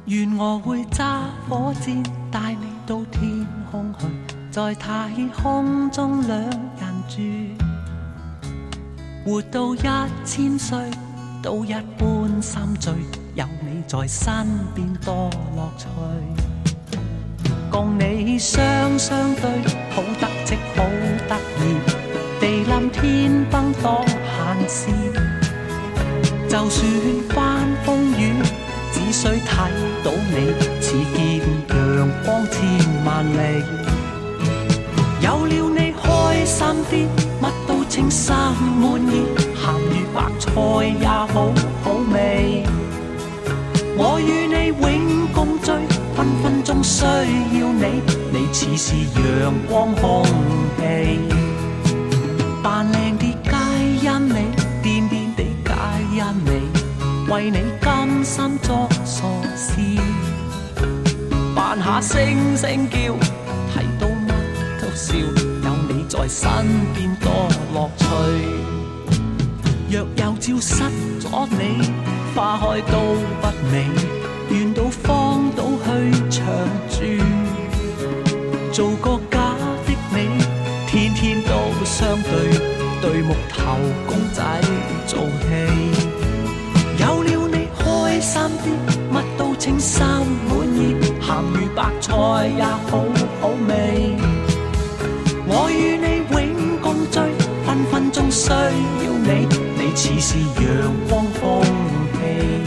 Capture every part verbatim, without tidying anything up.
願我會揸火箭帶你到天空去，在太空中兩人住，活到一千歲都一般心醉，有你在身邊多樂趣。共你雙雙對，好得戚好得意，地冧天崩當閒事。就算翻風雨，只需睇到你，似見陽光千萬里。有了你開心啲，乜都稱心滿意，鹹魚白菜也好好味。我與你永共聚，分分鐘需要你，你似是陽光空氣。扮靚啲皆因你，癲癲地皆因你，為你甘心作傻事。扮下聲聲叫，睇到乜都笑，有你在身邊多樂趣。若有朝失咗你，花開都不美，願到荒島去長住，做個假的你，天天都相對，對木頭公仔做戲。有了你開心啲，乜都稱心滿意，鹹魚白菜也好好味。我與你永共聚，分分鐘需要你，你似是陽光空氣。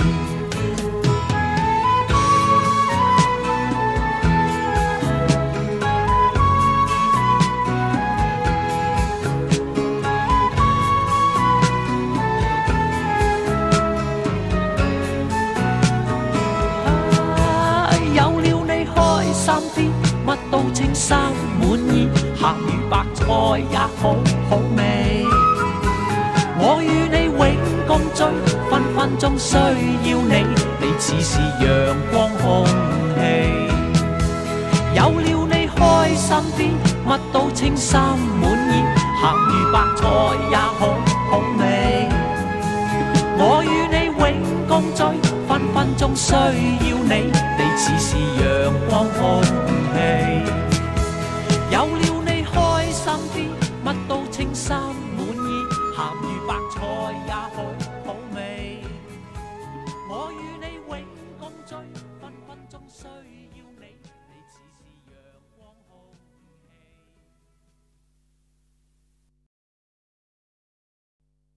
乜都稱心滿意，鹹魚白菜也好好味。我與你永共聚，分分鐘需要你，你似是陽光空氣。有了你開心啲，乜都稱心滿意，鹹魚白菜也好好味。我與你永共聚，分分鐘需要你，你似是陽光空氣。